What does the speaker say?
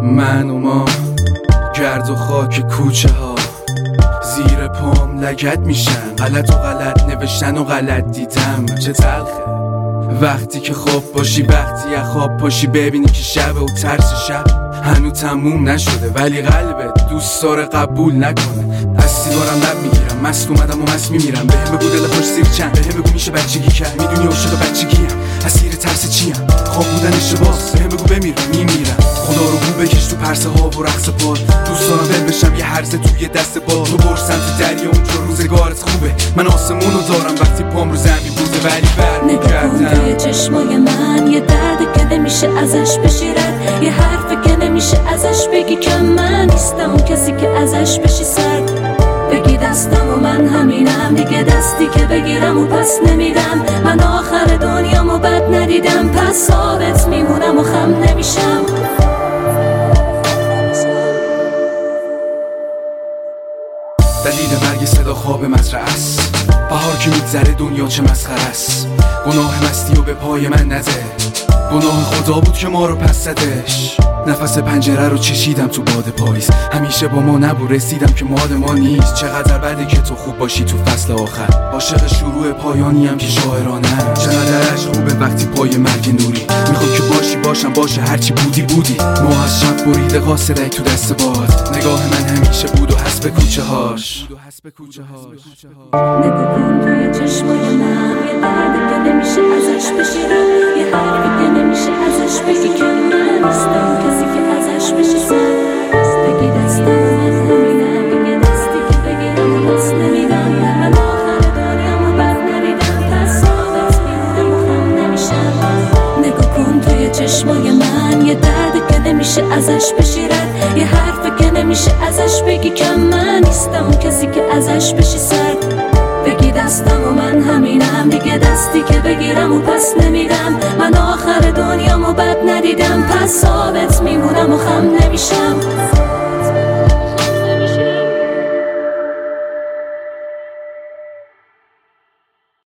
من و ما گرد و خاک کوچه ها زیر پام لگد میشن، غلط و غلط نوشتن و غلط دیدم. چه تلخه وقتی که خواب باشی، وقتی از خواب پاشی ببینی که شب و ترس شب هنو تموم نشده، ولی قلبت دوست داره قبول نکنه. از سیگارم لب میگیرم، مست اومدم و مست میمیرم. بهم بگو دل خوش سیر چند، بهم بگو میشه بچگی کرد. میدونی عاشق بچگیم، اسیر ترس چیم، خواب بودن اشتباس. بهم بگو بمیرم میمیرم، خدا رو بو بکش تو پرسه ها و رقص پاد. دوست دارم دل بشم یه هرزه توی دست باد. تو برسم تو دریا اونجا روزگارت خوبه. من آسمونو دارم وقتی پام رو زمین بوده، ولی برمیگردم. نگاه کن توی چشمای من، یه درد که نمیشه ازش بشی رد، یه حرف که نمیشه ازش بگی که من نیستم اون کسی که ازش بشی سرد. بگی دستم و من همینم دیگه، دستی که بگیرم و پس نمیدم. من آخر دنیامو بد ندیدم، پس ثابت میمونم و خم نمیشم. دلیل مرگ صدا خواب مزرعه است، بهار که میگذره دنیا چه مسخره است. گناه مستی و به پای من نده، گناه خدا بود که ما رو پس زدش. نفس پنجره رو چشیدم تو باد پاییز، همیشه با ما نبود رسیدم که ماد ما نیست. چقدر بده که تو خوب باشی تو فصل آخر، عاشق شروع پایانی هم که شاعرانه. چقدرش خوبه وقتی پای مرگ نوری، میخوام که باشی باشم باشه هرچی بودی بودی. ما از شب بریده قاصدک تو دست باد، نگاه من همیشه بود و حسب کوچه هاش. نگاه کن توی چشمای من، یه دردی که نمیشه ازش بشی رد، یه حرفی که نمیشه ازش بگی که من نیستم کسی که ازش بشی سر. بگی دستم و من همینم دیگه، دستی که بگیرم و پس نمیدم. من آخر دنیامو بد ندیدم، پس ثابت میمونم و خم نمیشم. نگاه کن توی چشمای من، یه دردی که نمیشه ازش بشی رد، یه حرفی که نمیشه ازش بگی که من نیستم اون کسی که ازش بشی سر. بگی دستم و من همینم دیگه، دستی که بگیرم و پس نمیدم. من آخر دنیامو بد ندیدم، پس ثابت میمونم و خم